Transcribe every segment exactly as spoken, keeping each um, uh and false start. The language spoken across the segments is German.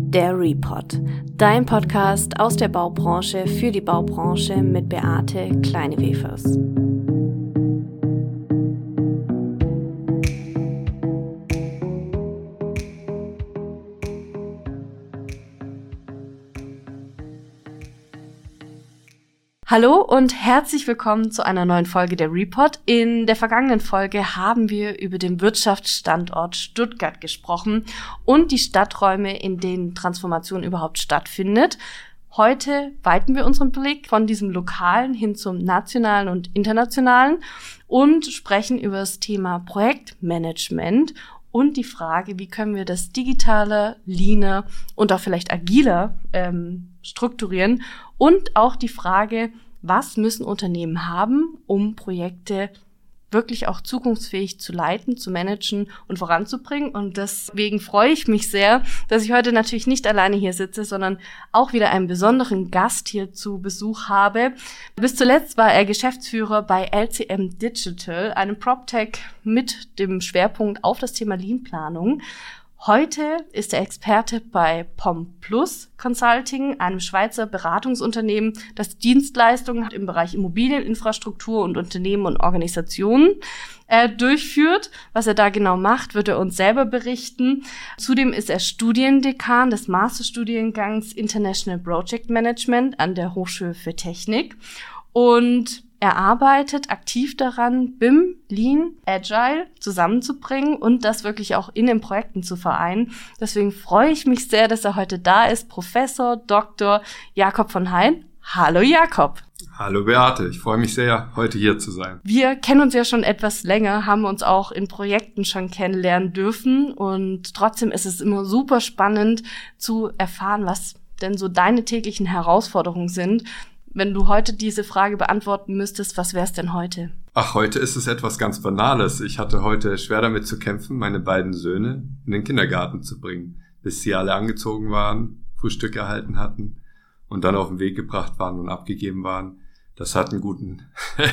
Der Repod, dein Podcast aus der Baubranche für die Baubranche mit Beate Kleine-Wefers. Hallo und herzlich willkommen zu einer neuen Folge der Repod. In der vergangenen Folge haben wir über den Wirtschaftsstandort Stuttgart gesprochen und die Stadträume, in denen Transformation überhaupt stattfindet. Heute weiten wir unseren Blick von diesem lokalen hin zum nationalen und internationalen und sprechen über das Thema Projektmanagement und die Frage, wie können wir das digitaler, leaner und auch vielleicht agiler ähm, strukturieren und auch die Frage, was müssen Unternehmen haben, um Projekte wirklich auch zukunftsfähig zu leiten, zu managen und voranzubringen. Und deswegen freue ich mich sehr, dass ich heute natürlich nicht alleine hier sitze, sondern auch wieder einen besonderen Gast hier zu Besuch habe. Bis zuletzt war er Geschäftsführer bei L C M Digital, einem PropTech mit dem Schwerpunkt auf das Thema Lean-Planung. Heute ist er Experte bei POMplus Consulting, einem Schweizer Beratungsunternehmen, das Dienstleistungen im Bereich Immobilieninfrastruktur und Unternehmen und Organisationen äh, durchführt. Was er da genau macht, wird er uns selber berichten. Zudem ist er Studiendekan des Masterstudiengangs International Project Management an der Hochschule für Technik und er arbeitet aktiv daran, B I M, Lean, Agile zusammenzubringen und das wirklich auch in den Projekten zu vereinen. Deswegen freue ich mich sehr, dass er heute da ist, Professor Doktor Jakob von Hein. Hallo Jakob. Hallo Beate, ich freue mich sehr, heute hier zu sein. Wir kennen uns ja schon etwas länger, haben uns auch in Projekten schon kennenlernen dürfen und trotzdem ist es immer super spannend zu erfahren, was denn so deine täglichen Herausforderungen sind. Wenn du heute diese Frage beantworten müsstest, was wär's denn heute? Ach, heute ist es etwas ganz Banales. Ich hatte heute schwer damit zu kämpfen, meine beiden Söhne in den Kindergarten zu bringen, bis sie alle angezogen waren, Frühstück erhalten hatten und dann auf den Weg gebracht waren und abgegeben waren. Das hat einen guten,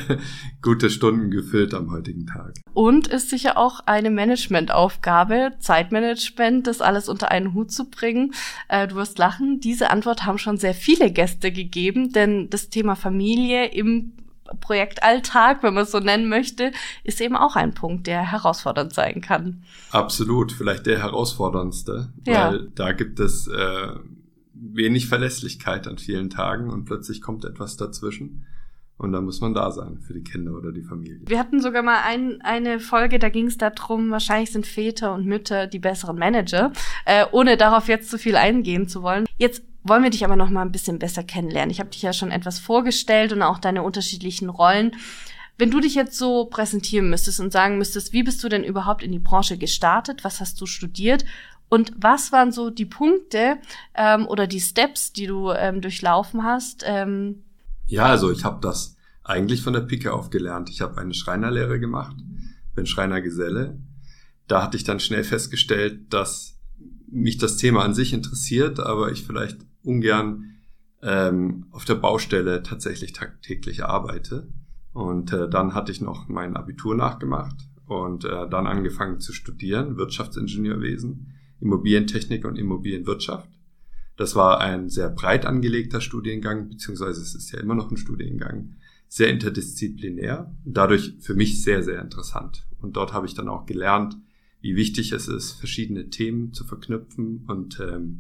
gute Stunden gefüllt am heutigen Tag. Und ist sicher auch eine Managementaufgabe, Zeitmanagement, das alles unter einen Hut zu bringen. Äh, du wirst lachen, diese Antwort haben schon sehr viele Gäste gegeben, denn das Thema Familie im Projektalltag, wenn man es so nennen möchte, ist eben auch ein Punkt, der herausfordernd sein kann. Absolut, vielleicht der herausforderndste, ja. Weil da gibt es äh, wenig Verlässlichkeit an vielen Tagen und plötzlich kommt etwas dazwischen. Und dann muss man da sein für die Kinder oder die Familie. Wir hatten sogar mal ein, eine Folge, da ging es darum, wahrscheinlich sind Väter und Mütter die besseren Manager, äh, ohne darauf jetzt zu viel eingehen zu wollen. Jetzt wollen wir dich aber noch mal ein bisschen besser kennenlernen. Ich habe dich ja schon etwas vorgestellt und auch deine unterschiedlichen Rollen. Wenn du dich jetzt so präsentieren müsstest und sagen müsstest, wie bist du denn überhaupt in die Branche gestartet? Was hast du studiert? Und was waren so die Punkte ähm, oder die Steps, die du ähm, durchlaufen hast? Ähm, Ja, also ich habe das eigentlich von der Pike auf gelernt. Ich habe eine Schreinerlehre gemacht, bin Schreinergeselle. Da hatte ich dann schnell festgestellt, dass mich das Thema an sich interessiert, aber ich vielleicht ungern ähm, auf der Baustelle tatsächlich tagtäglich arbeite. Und äh, dann hatte ich noch mein Abitur nachgemacht und äh, dann angefangen zu studieren, Wirtschaftsingenieurwesen, Immobilientechnik und Immobilienwirtschaft. Das war ein sehr breit angelegter Studiengang, beziehungsweise es ist ja immer noch ein Studiengang, sehr interdisziplinär, dadurch für mich sehr, sehr interessant. Und dort habe ich dann auch gelernt, wie wichtig es ist, verschiedene Themen zu verknüpfen und ähm,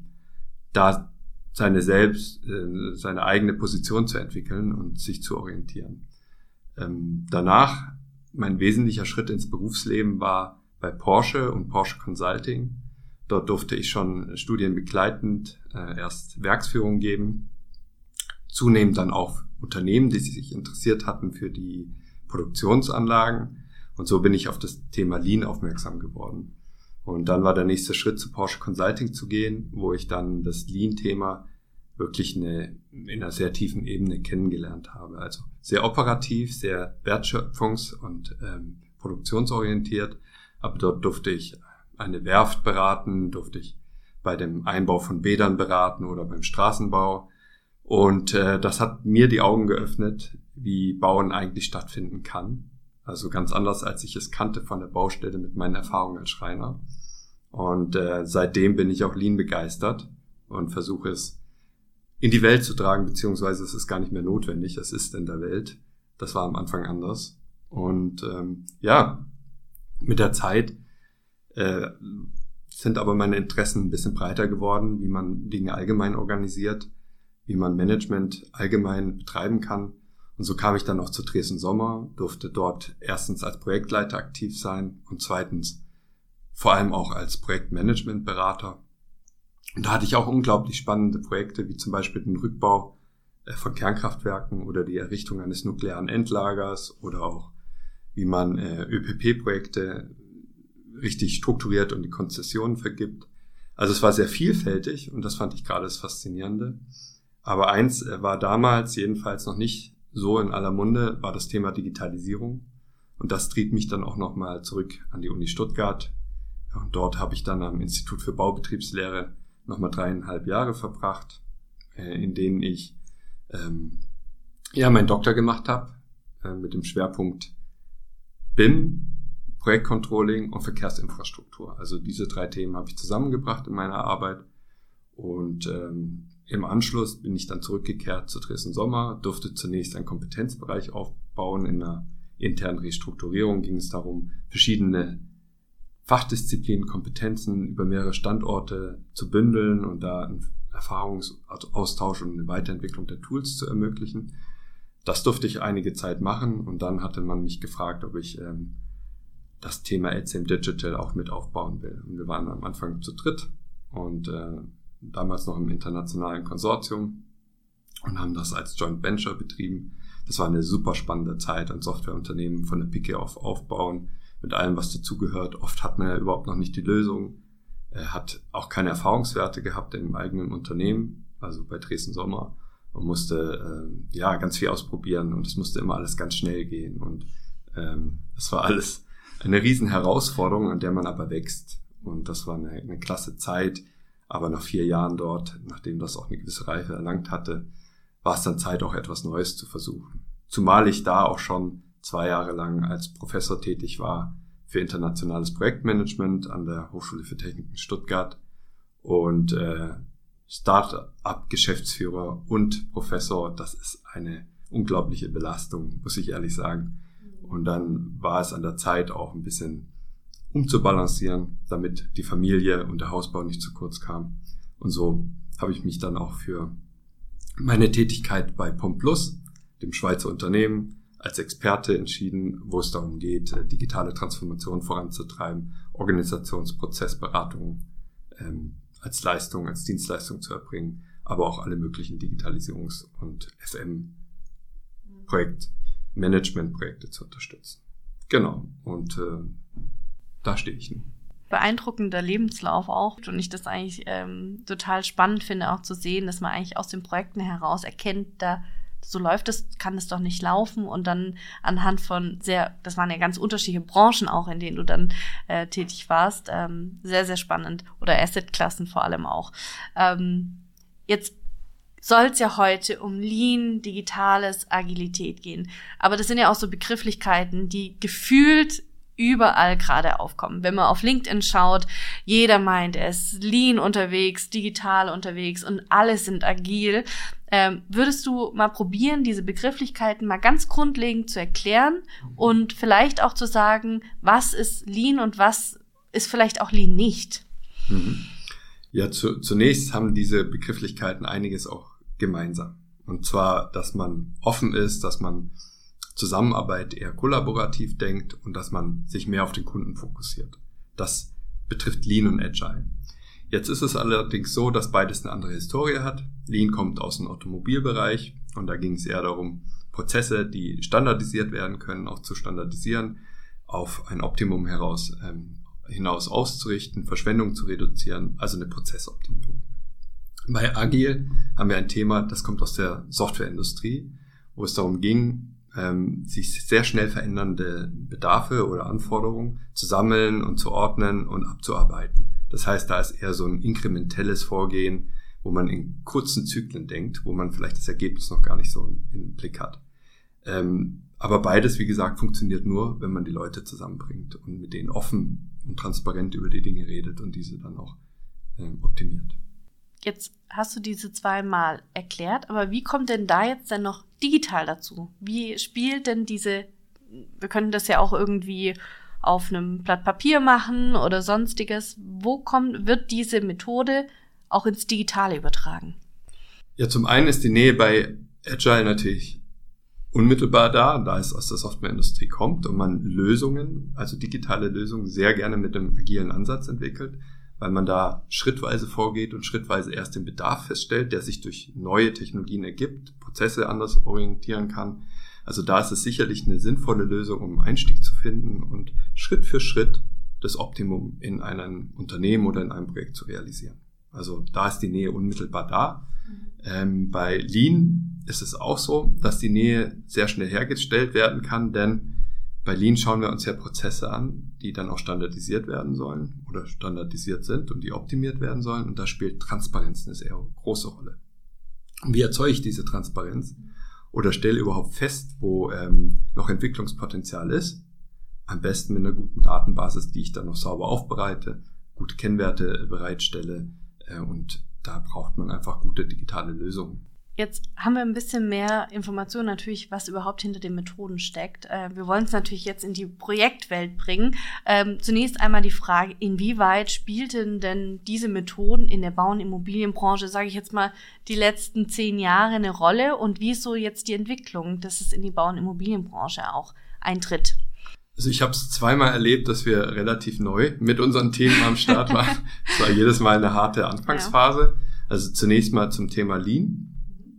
da seine selbst, äh, seine eigene Position zu entwickeln und sich zu orientieren. Ähm, danach, mein wesentlicher Schritt ins Berufsleben war bei Porsche und Porsche Consulting. Dort durfte ich schon studienbegleitend äh, erst Werksführung geben, zunehmend dann auch Unternehmen, die sich interessiert hatten für die Produktionsanlagen. Und so bin ich auf das Thema Lean aufmerksam geworden. Und dann war der nächste Schritt, zu Porsche Consulting zu gehen, wo ich dann das Lean-Thema wirklich eine, in einer sehr tiefen Ebene kennengelernt habe. Also sehr operativ, sehr wertschöpfungs- und ähm, produktionsorientiert. Aber dort durfte ich eine Werft beraten, durfte ich bei dem Einbau von Bädern beraten oder beim Straßenbau. Und äh, das hat mir die Augen geöffnet, wie Bauen eigentlich stattfinden kann. Also ganz anders, als ich es kannte von der Baustelle mit meinen Erfahrungen als Schreiner. Und äh, seitdem bin ich auch Lean begeistert und versuche es in die Welt zu tragen, beziehungsweise es ist gar nicht mehr notwendig, es ist in der Welt. Das war am Anfang anders. Und ähm, ja, mit der Zeit äh, sind aber meine Interessen ein bisschen breiter geworden, wie man Dinge allgemein organisiert, wie man Management allgemein betreiben kann. Und so kam ich dann auch zu Dresden Sommer, durfte dort erstens als Projektleiter aktiv sein und zweitens vor allem auch als Projektmanagementberater. Und da hatte ich auch unglaublich spannende Projekte, wie zum Beispiel den Rückbau von Kernkraftwerken oder die Errichtung eines nuklearen Endlagers oder auch wie man äh, ÖPP-Projekte richtig strukturiert und die Konzessionen vergibt. Also es war sehr vielfältig und das fand ich gerade das Faszinierende. Aber eins äh, war damals jedenfalls noch nicht so in aller Munde, war das Thema Digitalisierung. Und das trieb mich dann auch nochmal zurück an die Uni Stuttgart. Und dort habe ich dann am Institut für Baubetriebslehre nochmal dreieinhalb Jahre verbracht, äh, in denen ich ähm, ja meinen Doktor gemacht habe, äh, mit dem Schwerpunkt B I M, Projektcontrolling und Verkehrsinfrastruktur. Also diese drei Themen habe ich zusammengebracht in meiner Arbeit. Und ähm, im Anschluss bin ich dann zurückgekehrt zu Dresden Sommer, durfte zunächst einen Kompetenzbereich aufbauen. In einer internen Restrukturierung ging es darum, verschiedene Fachdisziplinen, Kompetenzen über mehrere Standorte zu bündeln und da einen Erfahrungsaustausch und eine Weiterentwicklung der Tools zu ermöglichen. Das durfte ich einige Zeit machen und dann hatte man mich gefragt, ob ich ähm, das Thema L C M Digital auch mit aufbauen will. Und wir waren am Anfang zu dritt und äh, damals noch im internationalen Konsortium und haben das als Joint Venture betrieben. Das war eine super spannende Zeit, ein Softwareunternehmen von der Pike auf aufbauen, mit allem, was dazugehört. Oft hat man ja überhaupt noch nicht die Lösung, er hat auch keine Erfahrungswerte gehabt im eigenen Unternehmen, also bei Dresden Sommer. Man musste äh, ja ganz viel ausprobieren und es musste immer alles ganz schnell gehen und ähm, es war alles eine riesen Herausforderung, an der man aber wächst und das war eine, eine klasse Zeit, aber nach vier Jahren dort, nachdem das auch eine gewisse Reife erlangt hatte, war es dann Zeit, auch etwas Neues zu versuchen. Zumal ich da auch schon zwei Jahre lang als Professor tätig war für internationales Projektmanagement an der Hochschule für Technik in Stuttgart und äh, Start-up-Geschäftsführer und Professor, das ist eine unglaubliche Belastung, muss ich ehrlich sagen. Und dann war es an der Zeit auch ein bisschen umzubalancieren, damit die Familie und der Hausbau nicht zu kurz kam. Und so habe ich mich dann auch für meine Tätigkeit bei Pomplus, dem Schweizer Unternehmen, als Experte entschieden, wo es darum geht, digitale Transformation voranzutreiben, Organisationsprozessberatung ähm, als Leistung, als Dienstleistung zu erbringen, aber auch alle möglichen Digitalisierungs- und F M-Projekt, Managementprojekte zu unterstützen. Genau, und äh, da stehe ich nun. Beeindruckender Lebenslauf auch und ich das eigentlich ähm, total spannend finde, auch zu sehen, dass man eigentlich aus den Projekten heraus erkennt, da so läuft es, kann es doch nicht laufen und dann anhand von sehr, das waren ja ganz unterschiedliche Branchen auch, in denen du dann äh, tätig warst, ähm, sehr, sehr spannend oder Asset-Klassen vor allem auch. Ähm, jetzt soll es ja heute um Lean, Digitales, Agilität gehen, aber das sind ja auch so Begrifflichkeiten, die gefühlt überall gerade aufkommen. Wenn man auf LinkedIn schaut, jeder meint, er ist lean unterwegs, digital unterwegs und alle sind agil. Ähm, würdest du mal probieren, diese Begrifflichkeiten mal ganz grundlegend zu erklären und vielleicht auch zu sagen, was ist lean und was ist vielleicht auch lean nicht? Ja, zu, zunächst haben diese Begrifflichkeiten einiges auch gemeinsam. Und zwar, dass man offen ist, dass man Zusammenarbeit eher kollaborativ denkt und dass man sich mehr auf den Kunden fokussiert. Das betrifft Lean und Agile. Jetzt ist es allerdings so, dass beides eine andere Historie hat. Lean kommt aus dem Automobilbereich und da ging es eher darum, Prozesse, die standardisiert werden können, auch zu standardisieren, auf ein Optimum heraus, ähm, hinaus auszurichten, Verschwendung zu reduzieren, also eine Prozessoptimierung. Bei Agile haben wir ein Thema, das kommt aus der Softwareindustrie, wo es darum ging, sich sehr schnell verändernde Bedarfe oder Anforderungen zu sammeln und zu ordnen und abzuarbeiten. Das heißt, da ist eher so ein inkrementelles Vorgehen, wo man in kurzen Zyklen denkt, wo man vielleicht das Ergebnis noch gar nicht so im Blick hat. Aber beides, wie gesagt, funktioniert nur, wenn man die Leute zusammenbringt und mit denen offen und transparent über die Dinge redet und diese dann auch optimiert. Jetzt hast du diese zweimal erklärt, aber wie kommt denn da jetzt denn noch digital dazu? Wie spielt denn diese, wir können das ja auch irgendwie auf einem Blatt Papier machen oder sonstiges, wo kommt, wird diese Methode auch ins Digitale übertragen? Ja, zum einen ist die Nähe bei Agile natürlich unmittelbar da, da es aus der Softwareindustrie kommt und man Lösungen, also digitale Lösungen, sehr gerne mit einem agilen Ansatz entwickelt, weil man da schrittweise vorgeht und schrittweise erst den Bedarf feststellt, der sich durch neue Technologien ergibt, Prozesse anders orientieren kann. Also da ist es sicherlich eine sinnvolle Lösung, um einen Einstieg zu finden und Schritt für Schritt das Optimum in einem Unternehmen oder in einem Projekt zu realisieren. Also da ist die Nähe unmittelbar da. Ähm, bei Lean ist es auch so, dass die Nähe sehr schnell hergestellt werden kann, denn bei Lean schauen wir uns ja Prozesse an, die dann auch standardisiert werden sollen oder standardisiert sind und die optimiert werden sollen. Und da spielt Transparenz eine sehr große Rolle. Und wie erzeuge ich diese Transparenz? Oder stelle überhaupt fest, wo ähm, noch Entwicklungspotenzial ist? Am besten mit einer guten Datenbasis, die ich dann noch sauber aufbereite, gute Kennwerte bereitstelle äh, und da braucht man einfach gute digitale Lösungen. Jetzt haben wir ein bisschen mehr Informationen natürlich, was überhaupt hinter den Methoden steckt. Äh, wir wollen es natürlich jetzt in die Projektwelt bringen. Ähm, zunächst einmal die Frage, inwieweit spielten denn diese Methoden in der Bau- und Immobilienbranche, sage ich jetzt mal, die letzten zehn Jahre eine Rolle und wie ist so jetzt die Entwicklung, dass es in die Bau- und Immobilienbranche auch eintritt? Also ich habe es zweimal erlebt, dass wir relativ neu mit unseren Themen am Start waren. Es war jedes Mal eine harte Anfangsphase. Ja. Also zunächst mal zum Thema Lean.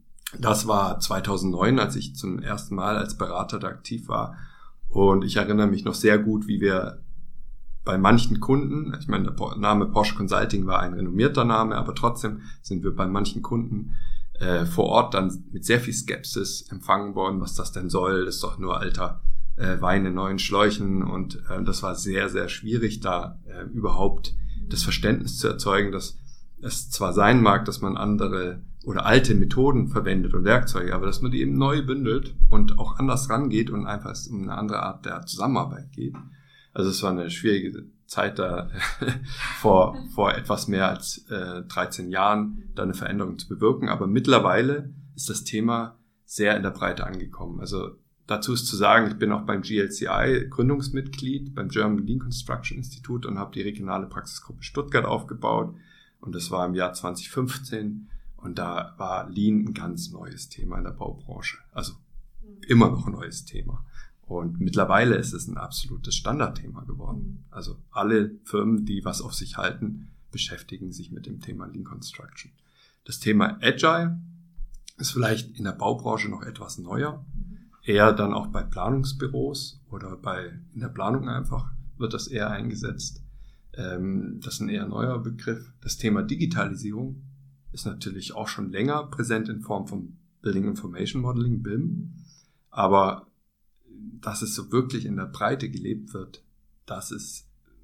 Das war zweitausendneun, als ich zum ersten Mal als Berater da aktiv war. Und ich erinnere mich noch sehr gut, wie wir bei manchen Kunden, ich meine, der Name Porsche Consulting war ein renommierter Name, aber trotzdem sind wir bei manchen Kunden äh, vor Ort dann mit sehr viel Skepsis empfangen worden, was das denn soll. Das ist doch nur alter äh, Wein in neuen Schläuchen. Und äh, das war sehr, sehr schwierig, da äh, überhaupt das Verständnis zu erzeugen, dass es zwar sein mag, dass man andere oder alte Methoden verwendet und Werkzeuge, aber dass man die eben neu bündelt und auch anders rangeht und einfach um eine andere Art der Zusammenarbeit geht. Also es war eine schwierige Zeit da vor vor etwas mehr als äh, dreizehn Jahren da eine Veränderung zu bewirken, aber mittlerweile ist das Thema sehr in der Breite angekommen. Also dazu ist zu sagen, ich bin auch beim G L C I Gründungsmitglied beim German Lean Construction Institute und habe die regionale Praxisgruppe Stuttgart aufgebaut und das war im Jahr zwanzig fünfzehn. Und da war Lean ein ganz neues Thema in der Baubranche. Also immer noch ein neues Thema. Und mittlerweile ist es ein absolutes Standardthema geworden. Also alle Firmen, die was auf sich halten, beschäftigen sich mit dem Thema Lean Construction. Das Thema Agile ist vielleicht in der Baubranche noch etwas neuer. Eher dann auch bei Planungsbüros oder bei in der Planung einfach wird das eher eingesetzt. Das ist ein eher neuer Begriff. Das Thema Digitalisierung ist natürlich auch schon länger präsent in Form von Building Information Modeling, B I M. Aber dass es so wirklich in der Breite gelebt wird, das ist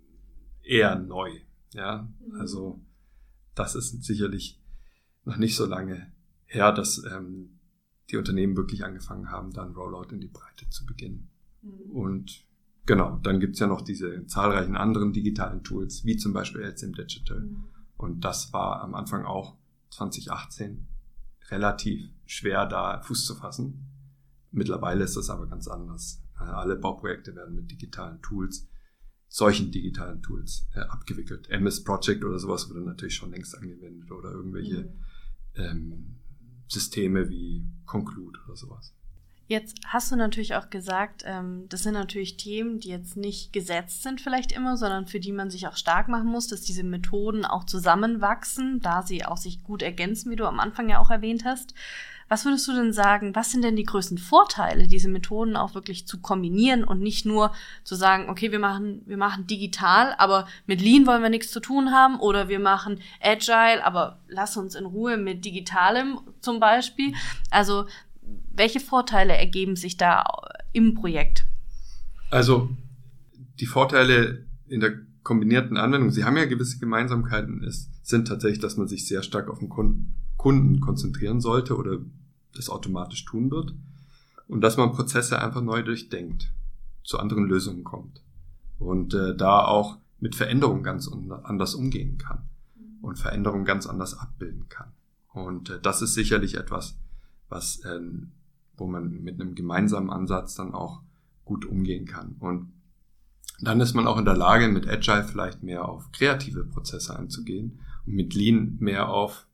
eher neu. Ja, also das ist sicherlich noch nicht so lange her, dass ähm, die Unternehmen wirklich angefangen haben, dann Rollout in die Breite zu beginnen. Mhm. Und genau, dann gibt's ja noch diese zahlreichen anderen digitalen Tools, wie zum Beispiel L C M Digital. Mhm. Und das war am Anfang auch zwanzig achtzehn relativ schwer, da Fuß zu fassen. Mittlerweile ist das aber ganz anders. Alle Bauprojekte werden mit digitalen Tools, solchen digitalen Tools äh, abgewickelt. M S Project oder sowas wurde natürlich schon längst angewendet oder irgendwelche mhm. ähm, Systeme wie Conclude oder sowas. Jetzt hast du natürlich auch gesagt, ähm, das sind natürlich Themen, die jetzt nicht gesetzt sind vielleicht immer, sondern für die man sich auch stark machen muss, dass diese Methoden auch zusammenwachsen, da sie auch sich gut ergänzen, wie du am Anfang ja auch erwähnt hast. Was würdest du denn sagen, was sind denn die größten Vorteile, diese Methoden auch wirklich zu kombinieren und nicht nur zu sagen, okay, wir machen, wir machen digital, aber mit Lean wollen wir nichts zu tun haben oder wir machen Agile, aber lass uns in Ruhe mit Digitalem zum Beispiel. Also welche Vorteile ergeben sich da im Projekt? Also die Vorteile in der kombinierten Anwendung, sie haben ja gewisse Gemeinsamkeiten, es sind tatsächlich, dass man sich sehr stark auf den Kunden, Kunden konzentrieren sollte oder das automatisch tun wird und dass man Prozesse einfach neu durchdenkt, zu anderen Lösungen kommt und äh, da auch mit Veränderungen ganz anders umgehen kann. und Veränderungen ganz anders abbilden kann. Und äh, das ist sicherlich etwas, was, äh, wo man mit einem gemeinsamen Ansatz dann auch gut umgehen kann. Und dann ist man auch in der Lage, mit Agile vielleicht mehr auf kreative Prozesse einzugehen und mit Lean mehr auf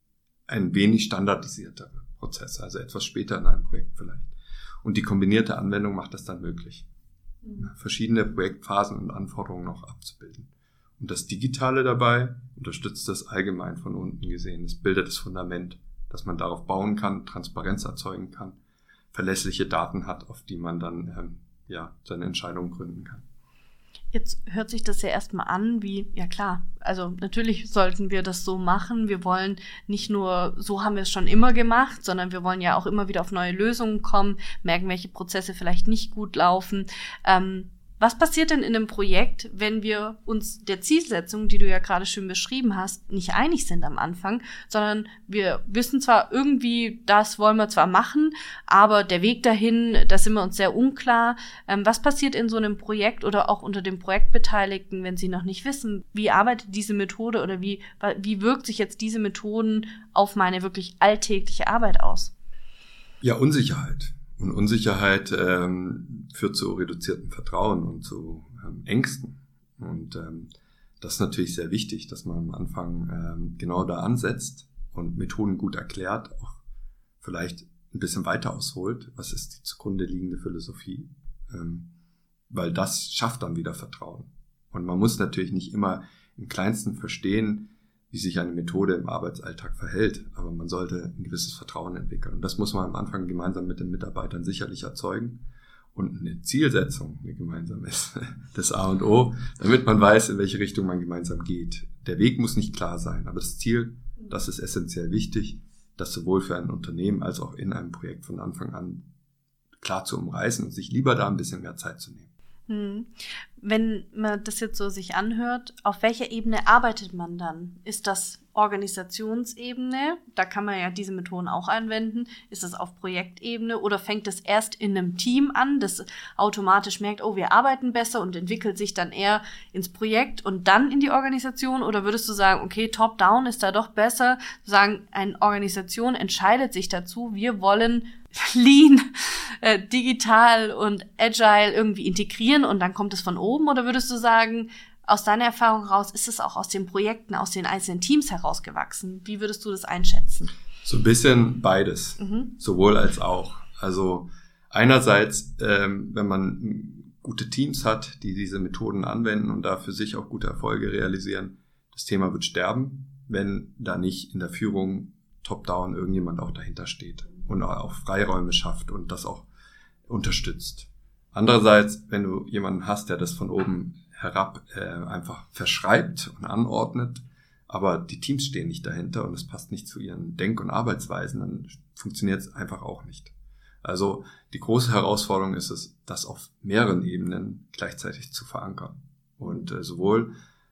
ein wenig standardisiertere Prozesse, also etwas später in einem Projekt vielleicht. Und die kombinierte Anwendung macht das dann möglich, mhm. verschiedene Projektphasen und Anforderungen noch abzubilden. Und das Digitale dabei unterstützt das allgemein von unten gesehen. Es bildet das Fundament, dass man darauf bauen kann, Transparenz erzeugen kann, verlässliche Daten hat, auf die man dann ähm, ja, seine Entscheidungen gründen kann. Jetzt hört sich das ja erstmal an wie, ja klar, also natürlich sollten wir das so machen. Wir wollen nicht nur, so haben wir es schon immer gemacht, sondern wir wollen ja auch immer wieder auf neue Lösungen kommen, merken, welche Prozesse vielleicht nicht gut laufen. Ähm, was passiert denn in einem Projekt, wenn wir uns der Zielsetzung, die du ja gerade schön beschrieben hast, nicht einig sind am Anfang, sondern wir wissen zwar irgendwie, das wollen wir zwar machen, aber der Weg dahin, da sind wir uns sehr unklar. Ähm, was passiert in so einem Projekt oder auch unter den Projektbeteiligten, wenn sie noch nicht wissen, wie arbeitet diese Methode oder wie, wie wirkt sich jetzt diese Methoden auf meine wirklich alltägliche Arbeit aus? Ja, Unsicherheit. Und Unsicherheit ähm, führt zu reduziertem Vertrauen und zu ähm, Ängsten. Und ähm, das ist natürlich sehr wichtig, dass man am Anfang ähm, genau da ansetzt und Methoden gut erklärt, auch vielleicht ein bisschen weiter ausholt, was ist die zugrunde liegende Philosophie. Ähm, weil das schafft dann wieder Vertrauen. Und man muss natürlich nicht immer im Kleinsten verstehen, wie sich eine Methode im Arbeitsalltag verhält. Aber man sollte ein gewisses Vertrauen entwickeln. Und das muss man am Anfang gemeinsam mit den Mitarbeitern sicherlich erzeugen. Und eine Zielsetzung, eine gemeinsame ist das A und O, damit man weiß, in welche Richtung man gemeinsam geht. Der Weg muss nicht klar sein, aber das Ziel, das ist essentiell wichtig, das sowohl für ein Unternehmen als auch in einem Projekt von Anfang an klar zu umreißen und sich lieber da ein bisschen mehr Zeit zu nehmen. Hm. Wenn man das jetzt so sich anhört, auf welcher Ebene arbeitet man dann? Ist das Organisationsebene? Da kann man ja diese Methoden auch anwenden. Ist das auf Projektebene oder fängt es erst in einem Team an, das automatisch merkt, oh, wir arbeiten besser und entwickelt sich dann eher ins Projekt und dann in die Organisation? Oder würdest du sagen, okay, Top-Down ist da doch besser? Sagen, eine Organisation entscheidet sich dazu, wir wollen Lean, äh, digital und agile irgendwie integrieren und dann kommt es von oben? Oder würdest du sagen, aus deiner Erfahrung raus, ist es auch aus den Projekten, aus den einzelnen Teams herausgewachsen? Wie würdest du das einschätzen? So ein bisschen beides, Mhm. sowohl als auch. Also einerseits, ähm, wenn man gute Teams hat, die diese Methoden anwenden und da für sich auch gute Erfolge realisieren, das Thema wird sterben, wenn da nicht in der Führung top-down irgendjemand auch dahinter steht und auch Freiräume schafft und das auch unterstützt. Andererseits, wenn du jemanden hast, der das von oben herab äh, einfach verschreibt und anordnet, aber die Teams stehen nicht dahinter und es passt nicht zu ihren Denk- und Arbeitsweisen, dann funktioniert es einfach auch nicht. Also die große Herausforderung ist es, das auf mehreren Ebenen gleichzeitig zu verankern und äh, sowohl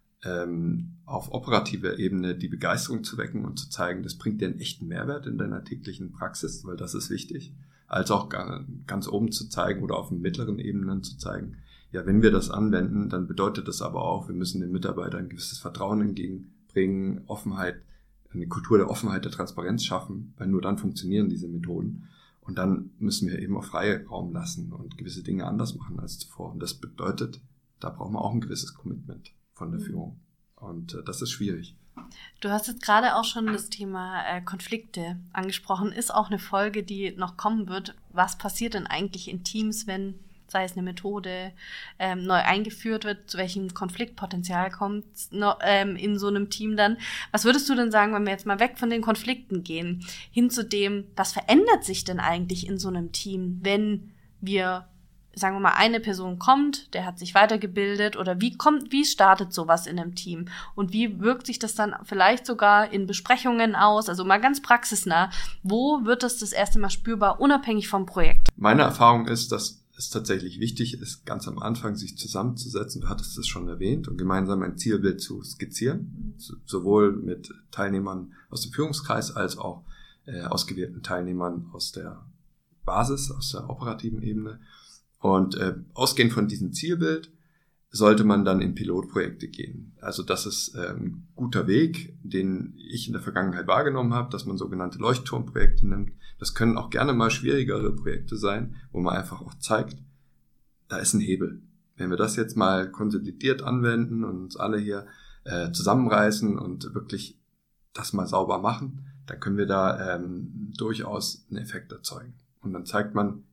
ähm, auf operativer Ebene die Begeisterung zu wecken und zu zeigen, das bringt dir einen echten Mehrwert in deiner täglichen Praxis, weil das ist wichtig, als auch ganz oben zu zeigen oder auf den mittleren Ebenen zu zeigen, ja, wenn wir das anwenden, dann bedeutet das aber auch, wir müssen den Mitarbeitern ein gewisses Vertrauen entgegenbringen, Offenheit, eine Kultur der Offenheit, der Transparenz schaffen, weil nur dann funktionieren diese Methoden. Und dann müssen wir eben auch Freiraum lassen und gewisse Dinge anders machen als zuvor. Und das bedeutet, da brauchen wir auch ein gewisses Commitment von der Führung. Und äh, das ist schwierig. Du hast jetzt gerade auch schon das Thema äh, Konflikte angesprochen. Ist auch eine Folge, die noch kommen wird. Was passiert denn eigentlich in Teams, wenn, sei es eine Methode, ähm, neu eingeführt wird? Zu welchem Konfliktpotenzial kommt es ähm, in so einem Team dann? Was würdest du denn sagen, wenn wir jetzt mal weg von den Konflikten gehen, hin zu dem, was verändert sich denn eigentlich in so einem Team, wenn wir, sagen wir mal, eine Person kommt, der hat sich weitergebildet oder wie kommt, wie startet sowas in einem Team und wie wirkt sich das dann vielleicht sogar in Besprechungen aus, also mal ganz praxisnah, wo wird das das erste Mal spürbar, unabhängig vom Projekt? Meine Erfahrung ist, dass es tatsächlich wichtig ist, ganz am Anfang sich zusammenzusetzen, du hattest es schon erwähnt, und gemeinsam ein Zielbild zu skizzieren, mhm. sowohl mit Teilnehmern aus dem Führungskreis als auch äh, ausgewählten Teilnehmern aus der Basis, aus der operativen Ebene. Und äh, ausgehend von diesem Zielbild sollte man dann in Pilotprojekte gehen. Also das ist ein ähm, guter Weg, den ich in der Vergangenheit wahrgenommen habe, dass man sogenannte Leuchtturmprojekte nimmt. Das können auch gerne mal schwierigere Projekte sein, wo man einfach auch zeigt, da ist ein Hebel. Wenn wir das jetzt mal konsolidiert anwenden und uns alle hier äh, zusammenreißen und wirklich das mal sauber machen, dann können wir da ähm, durchaus einen Effekt erzeugen. Und dann zeigt man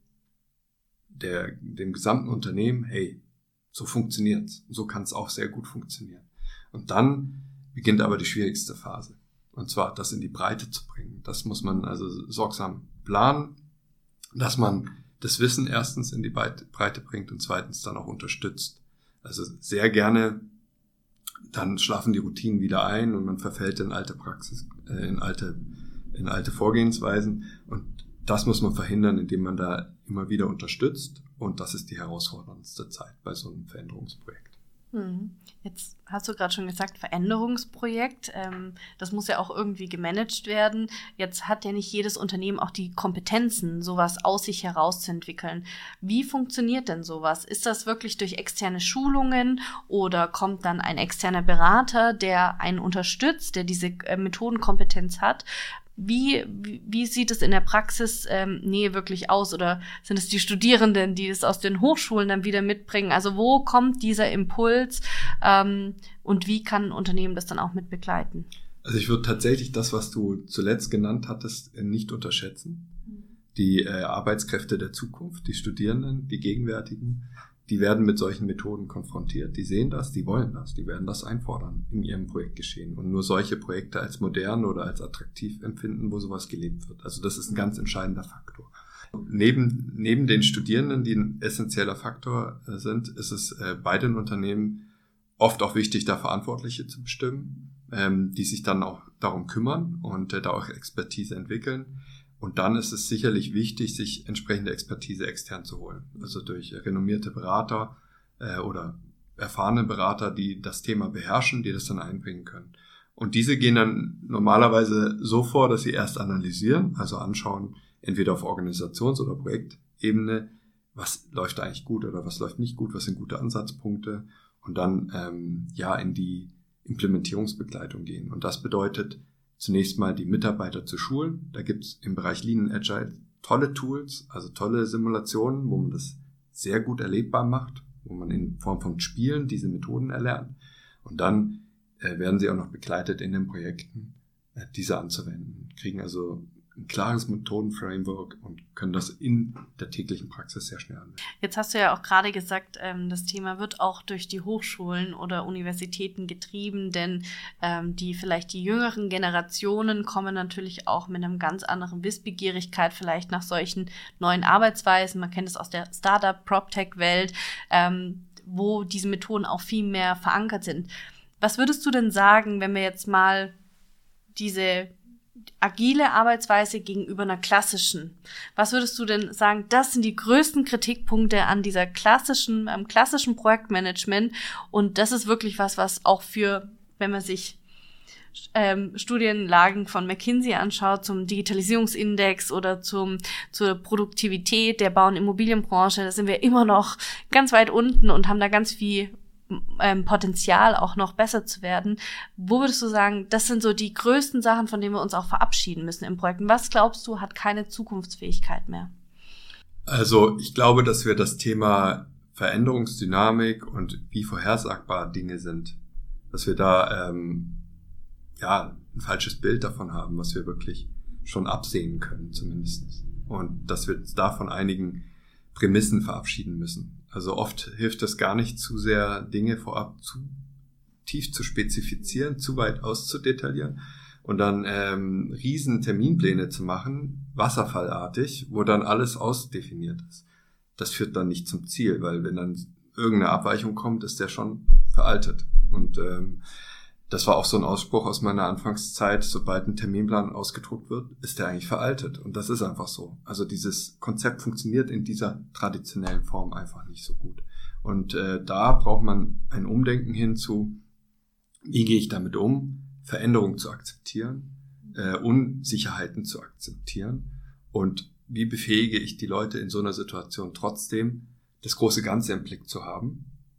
der, dem gesamten Unternehmen, hey, so funktioniert's. So kann es auch sehr gut funktionieren. Und dann beginnt aber die schwierigste Phase. Und zwar, das in die Breite zu bringen. Das muss man also sorgsam planen, dass man das Wissen erstens in die Breite bringt und zweitens dann auch unterstützt. Also sehr gerne, dann schlafen die Routinen wieder ein und man verfällt in alte Praxis, äh, in alte, in alte Vorgehensweisen. Und das muss man verhindern, indem man da immer wieder unterstützt. Und das ist die herausforderndste Zeit bei so einem Veränderungsprojekt. Jetzt hast du gerade schon gesagt, Veränderungsprojekt, ähm, das muss ja auch irgendwie gemanagt werden. Jetzt hat ja nicht jedes Unternehmen auch die Kompetenzen, sowas aus sich herauszuentwickeln. Wie funktioniert denn sowas? Ist das wirklich durch externe Schulungen oder kommt dann ein externer Berater, der einen unterstützt, der diese äh, Methodenkompetenz hat? Wie, wie, wie sieht es in der Praxis ähm, Nähe wirklich aus? Oder sind es die Studierenden, die es aus den Hochschulen dann wieder mitbringen? Also wo kommt dieser Impuls ähm, und wie kann ein Unternehmen das dann auch mit begleiten? Also ich würde tatsächlich das, was du zuletzt genannt hattest, nicht unterschätzen. Mhm. Die äh, Arbeitskräfte der Zukunft, die Studierenden, die Gegenwärtigen, die werden mit solchen Methoden konfrontiert. Die sehen das, die wollen das, die werden das einfordern in ihrem Projektgeschehen und nur solche Projekte als modern oder als attraktiv empfinden, wo sowas gelebt wird. Also das ist ein ganz entscheidender Faktor. Neben, neben den Studierenden, die ein essentieller Faktor sind, ist es äh, bei den Unternehmen oft auch wichtig, da Verantwortliche zu bestimmen, ähm, die sich dann auch darum kümmern und äh, da auch Expertise entwickeln. Und dann ist es sicherlich wichtig, sich entsprechende Expertise extern zu holen. Also durch renommierte Berater äh, oder erfahrene Berater, die das Thema beherrschen, die das dann einbringen können. Und diese gehen dann normalerweise so vor, dass sie erst analysieren, also anschauen, entweder auf Organisations- oder Projektebene, was läuft eigentlich gut oder was läuft nicht gut, was sind gute Ansatzpunkte und dann ähm, ja in die Implementierungsbegleitung gehen. Und das bedeutet, zunächst mal die Mitarbeiter zu schulen. Da gibt es im Bereich Lean and Agile tolle Tools, also tolle Simulationen, wo man das sehr gut erlebbar macht, wo man in Form von Spielen diese Methoden erlernt. Und dann äh, werden sie auch noch begleitet in den Projekten, äh, diese anzuwenden. Kriegen also ein klares Methodenframework und können das in der täglichen Praxis sehr schnell anwenden. Jetzt hast du ja auch gerade gesagt, ähm, das Thema wird auch durch die Hochschulen oder Universitäten getrieben, denn ähm, die vielleicht die jüngeren Generationen kommen natürlich auch mit einem ganz anderen Wissbegierigkeit vielleicht nach solchen neuen Arbeitsweisen. Man kennt es aus der Startup-PropTech-Welt, ähm, wo diese Methoden auch viel mehr verankert sind. Was würdest du denn sagen, wenn wir jetzt mal diese agile Arbeitsweise gegenüber einer klassischen. Was würdest du denn sagen, das sind die größten Kritikpunkte an dieser klassischen, am klassischen Projektmanagement und das ist wirklich was, was auch für, wenn man sich ähm, Studienlagen von McKinsey anschaut, zum Digitalisierungsindex oder zum zur Produktivität der Bau- und Immobilienbranche, da sind wir immer noch ganz weit unten und haben da ganz viel Ähm, Potenzial, auch noch besser zu werden. Wo würdest du sagen, das sind so die größten Sachen, von denen wir uns auch verabschieden müssen im Projekt? Was glaubst du, hat keine Zukunftsfähigkeit mehr? Also ich glaube, dass wir das Thema Veränderungsdynamik und wie vorhersagbar Dinge sind, dass wir da ähm, ja ein falsches Bild davon haben, was wir wirklich schon absehen können zumindest. Und dass wir uns da von einigen Prämissen verabschieden müssen. Also oft hilft es gar nicht zu sehr, Dinge vorab zu tief zu spezifizieren, zu weit auszudetaillieren und dann ähm, riesen Terminpläne zu machen, wasserfallartig, wo dann alles ausdefiniert ist. Das führt dann nicht zum Ziel, weil wenn dann irgendeine Abweichung kommt, ist der schon veraltet. Und ähm, das war auch so ein Ausspruch aus meiner Anfangszeit, sobald ein Terminplan ausgedruckt wird, ist der eigentlich veraltet. Und das ist einfach so. Also dieses Konzept funktioniert in dieser traditionellen Form einfach nicht so gut. Und äh, da braucht man ein Umdenken hin zu, wie gehe ich damit um, Veränderungen zu akzeptieren, äh, Unsicherheiten zu akzeptieren und wie befähige ich die Leute in so einer Situation trotzdem, das große Ganze im Blick zu haben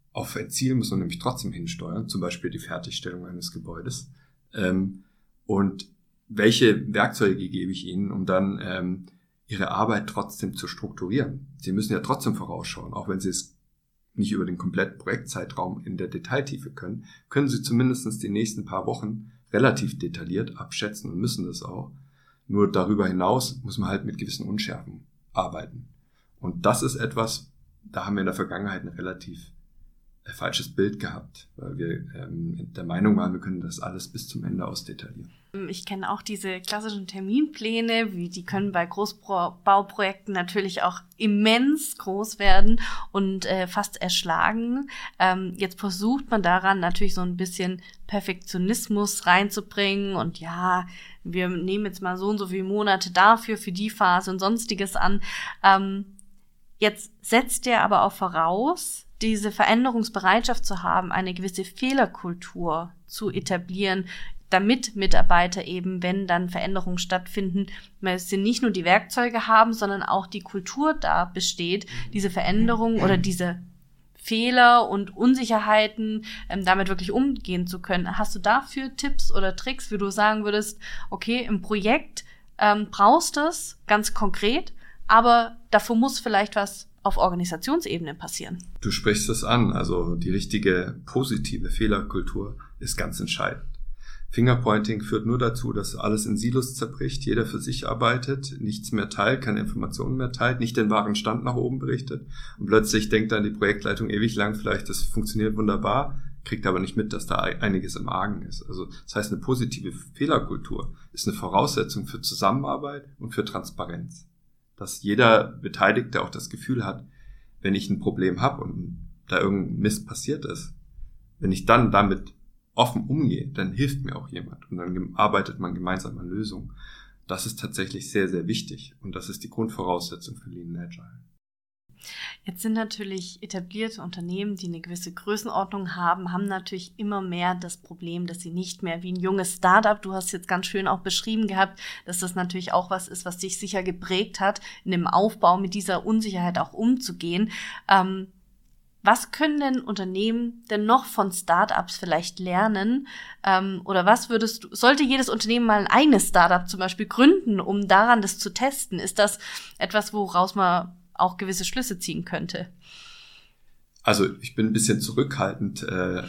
auf ein Ziel muss man nämlich trotzdem hinsteuern, zum Beispiel die Fertigstellung eines Gebäudes. Ähm, und welche Werkzeuge gebe ich ihnen, um dann ähm, ihre Arbeit trotzdem zu strukturieren? Sie müssen ja trotzdem vorausschauen, auch wenn sie es nicht über den kompletten Projektzeitraum in der Detailtiefe können, können sie zumindest die nächsten paar Wochen relativ detailliert abschätzen und müssen das auch. Nur darüber hinaus muss man halt mit gewissen Unschärfen arbeiten. Und das ist etwas, da haben wir in der Vergangenheit ein relativ äh, falsches Bild gehabt, weil wir ähm, der Meinung waren, wir können das alles bis zum Ende ausdetaillieren. Ich kenne auch diese klassischen Terminpläne, wie die können bei Großbauprojekten natürlich auch immens groß werden und äh, fast erschlagen. Ähm, jetzt versucht man daran natürlich so ein bisschen Perfektionismus reinzubringen und ja, wir nehmen jetzt mal so und so viele Monate dafür, für die Phase und sonstiges an. Ähm, jetzt setzt der aber auch voraus, diese Veränderungsbereitschaft zu haben, eine gewisse Fehlerkultur zu etablieren, damit Mitarbeiter eben, wenn dann Veränderungen stattfinden, sie nicht nur die Werkzeuge haben, sondern auch die Kultur da besteht, diese Veränderungen oder diese Fehler und Unsicherheiten ähm, damit wirklich umgehen zu können. Hast du dafür Tipps oder Tricks, wie du sagen würdest, okay, im Projekt ähm, brauchst du es ganz konkret, aber davor muss vielleicht was auf Organisationsebene passieren? Du sprichst es an, also die richtige positive Fehlerkultur ist ganz entscheidend. Fingerpointing führt nur dazu, dass alles in Silos zerbricht, jeder für sich arbeitet, nichts mehr teilt, keine Informationen mehr teilt, nicht den wahren Stand nach oben berichtet und plötzlich denkt dann die Projektleitung ewig lang, vielleicht das funktioniert wunderbar, kriegt aber nicht mit, dass da einiges im Argen ist. Also das heißt, eine positive Fehlerkultur ist eine Voraussetzung für Zusammenarbeit und für Transparenz. Dass jeder Beteiligte auch das Gefühl hat, wenn ich ein Problem habe und da irgendein Mist passiert ist, wenn ich dann damit offen umgehe, dann hilft mir auch jemand und dann arbeitet man gemeinsam an Lösungen. Das ist tatsächlich sehr, sehr wichtig und das ist die Grundvoraussetzung für Lean and Agile. Jetzt sind natürlich etablierte Unternehmen, die eine gewisse Größenordnung haben, haben natürlich immer mehr das Problem, dass sie nicht mehr wie ein junges Startup, du hast jetzt ganz schön auch beschrieben gehabt, dass das natürlich auch was ist, was dich sicher geprägt hat, in dem Aufbau mit dieser Unsicherheit auch umzugehen. Ähm, Was können denn Unternehmen denn noch von Startups vielleicht lernen? Ähm, oder was würdest du, sollte jedes Unternehmen mal ein eigenes Startup zum Beispiel gründen, um daran das zu testen? Ist das etwas, woraus man auch gewisse Schlüsse ziehen könnte? Also ich bin ein bisschen zurückhaltend äh,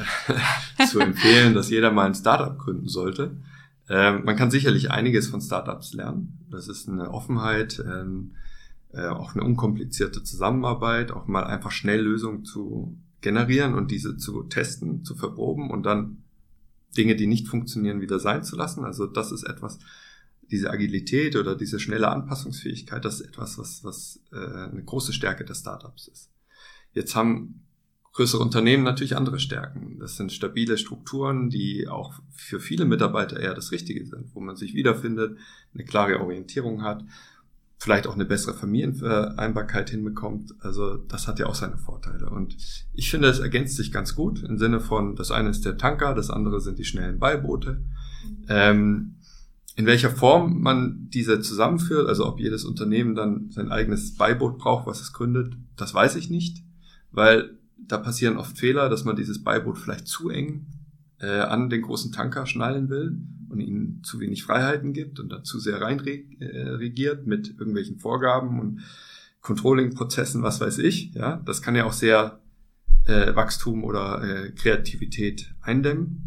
zu empfehlen, dass jeder mal ein Startup gründen sollte. Ähm, man kann sicherlich einiges von Startups lernen. Das ist eine Offenheit, ähm, Äh, auch eine unkomplizierte Zusammenarbeit, auch mal einfach schnell Lösungen zu generieren und diese zu testen, zu verproben und dann Dinge, die nicht funktionieren, wieder sein zu lassen. Also das ist etwas, diese Agilität oder diese schnelle Anpassungsfähigkeit, das ist etwas, was, was äh, eine große Stärke der Startups ist. Jetzt haben größere Unternehmen natürlich andere Stärken. Das sind stabile Strukturen, die auch für viele Mitarbeiter eher das Richtige sind, wo man sich wiederfindet, eine klare Orientierung hat, vielleicht auch eine bessere Familienvereinbarkeit hinbekommt. Also das hat ja auch seine Vorteile. Und ich finde, es ergänzt sich ganz gut im Sinne von, das eine ist der Tanker, das andere sind die schnellen Beiboote. Mhm. Ähm, in welcher Form man diese zusammenführt, also ob jedes Unternehmen dann sein eigenes Beiboot braucht, was es gründet, das weiß ich nicht, weil da passieren oft Fehler, dass man dieses Beiboot vielleicht zu eng äh, an den großen Tanker schnallen will und ihnen zu wenig Freiheiten gibt und da zu sehr rein regiert mit irgendwelchen Vorgaben und Controlling-Prozessen, was weiß ich. Ja, das kann ja auch sehr äh, Wachstum oder äh, Kreativität eindämmen.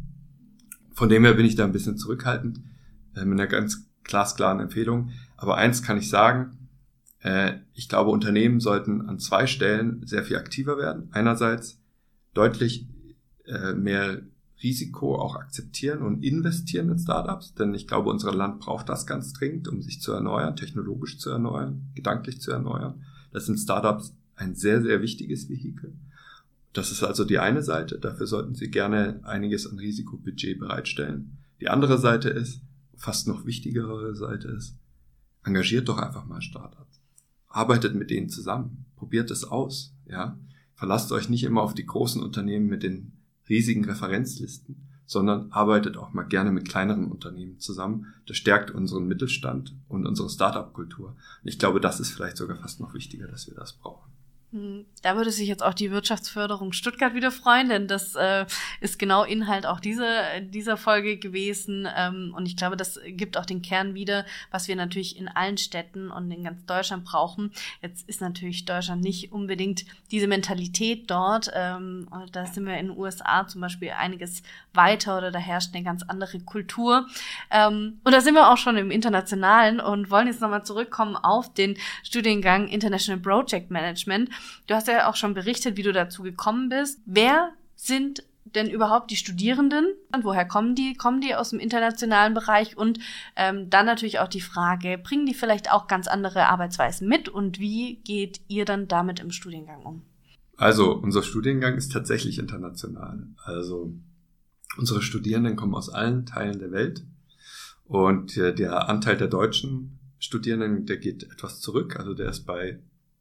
Von dem her bin ich da ein bisschen zurückhaltend äh, mit einer ganz glasklaren Empfehlung. Aber eins kann ich sagen, äh, ich glaube, Unternehmen sollten an zwei Stellen sehr viel aktiver werden. Einerseits deutlich äh, mehr Risiko auch akzeptieren und investieren in Startups, denn ich glaube, unser Land braucht das ganz dringend, um sich zu erneuern, technologisch zu erneuern, gedanklich zu erneuern. Das sind Startups ein sehr, sehr wichtiges Vehikel. Das ist also die eine Seite, dafür sollten Sie gerne einiges an Risikobudget bereitstellen. Die andere Seite ist, fast noch wichtigere Seite ist, engagiert doch einfach mal Startups. Arbeitet mit denen zusammen, probiert es aus, ja. Verlasst euch nicht immer auf die großen Unternehmen mit den riesigen Referenzlisten, sondern arbeitet auch mal gerne mit kleineren Unternehmen zusammen. Das stärkt unseren Mittelstand und unsere Startup-Kultur. Und ich glaube, das ist vielleicht sogar fast noch wichtiger, dass wir das brauchen. Da würde sich jetzt auch die Wirtschaftsförderung Stuttgart wieder freuen, denn das äh, ist genau Inhalt auch dieser, dieser Folge gewesen. Ähm, und ich glaube, das gibt auch den Kern wieder, was wir natürlich in allen Städten und in ganz Deutschland brauchen. Jetzt ist natürlich Deutschland nicht unbedingt diese Mentalität dort. Ähm, da sind wir in den U S A zum Beispiel einiges weiter oder da herrscht eine ganz andere Kultur. Ähm, und da sind wir auch schon im Internationalen und wollen jetzt nochmal zurückkommen auf den Studiengang International Project Management. Du hast ja auch schon berichtet, wie du dazu gekommen bist. Wer sind denn überhaupt die Studierenden? Und woher kommen die? Kommen die aus dem internationalen Bereich? Und ähm, dann natürlich auch die Frage, bringen die vielleicht auch ganz andere Arbeitsweisen mit? Und wie geht ihr dann damit im Studiengang um? Also, unser Studiengang ist tatsächlich international. Also, unsere Studierenden kommen aus allen Teilen der Welt. Und äh, der Anteil der deutschen Studierenden, der geht etwas zurück. Also, der ist bei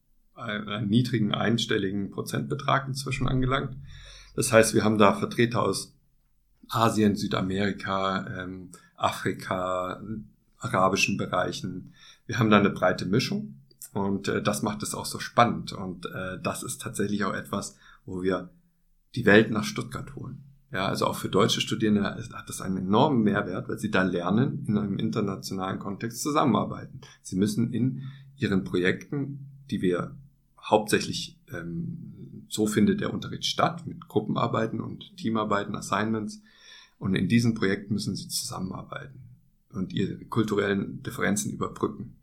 einen niedrigen einstelligen Prozentbetrag inzwischen angelangt. Das heißt, wir haben da Vertreter aus Asien, Südamerika, ähm, Afrika, arabischen Bereichen. Wir haben da eine breite Mischung und äh, das macht es auch so spannend. Und äh, das ist tatsächlich auch etwas, wo wir die Welt nach Stuttgart holen. Ja, also auch für deutsche Studierende hat das einen enormen Mehrwert, weil sie da lernen, in einem internationalen Kontext zusammenarbeiten. Sie müssen in ihren Projekten, die wir hauptsächlich, ähm, so findet der Unterricht statt, mit Gruppenarbeiten und Teamarbeiten, Assignments. Und in diesen Projekten müssen sie zusammenarbeiten und ihre kulturellen Differenzen überbrücken.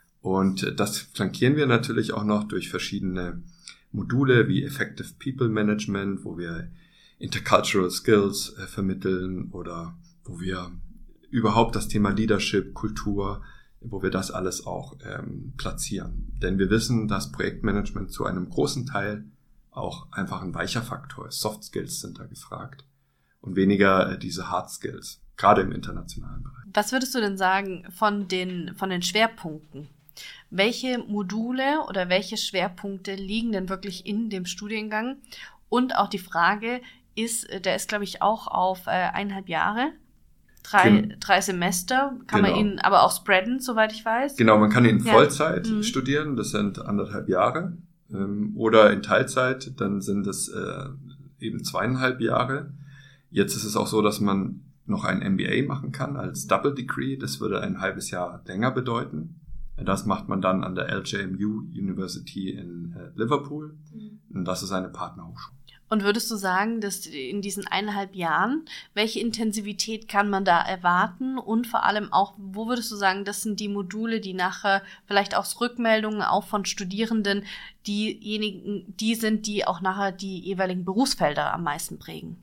Und das flankieren wir natürlich auch noch durch verschiedene Module wie Effective People Management, wo wir Intercultural Skills äh, vermitteln oder wo wir überhaupt das Thema Leadership, Kultur, wo wir das alles auch ähm, platzieren. Denn wir wissen, dass Projektmanagement zu einem großen Teil auch einfach ein weicher Faktor ist. Soft Skills sind da gefragt und weniger äh, diese Hard Skills, gerade im internationalen Bereich. Was würdest du denn sagen von den, von den Schwerpunkten? Welche Module oder welche Schwerpunkte liegen denn wirklich in dem Studiengang? Und auch die Frage ist, der ist, glaube ich, auch auf äh, eineinhalb Jahre. Drei, genau. drei Semester kann genau. man ihn aber auch spreaden, soweit ich weiß. Genau, man kann ihn in ja. Vollzeit mhm. studieren, das sind anderthalb Jahre. Ähm, oder in Teilzeit, dann sind es äh, eben zweieinhalb Jahre. Jetzt ist es auch so, dass man noch ein M B A machen kann als Double Degree. Das würde ein halbes Jahr länger bedeuten. Das macht man dann an der L J M U University in äh, Liverpool. Mhm. Und das ist eine Partnerhochschule. Und würdest du sagen, dass in diesen eineinhalb Jahren, welche Intensivität kann man da erwarten? Und vor allem auch, wo würdest du sagen, das sind die Module, die nachher vielleicht auch Rückmeldungen auch von Studierenden, diejenigen, die sind, die auch nachher die jeweiligen Berufsfelder am meisten prägen?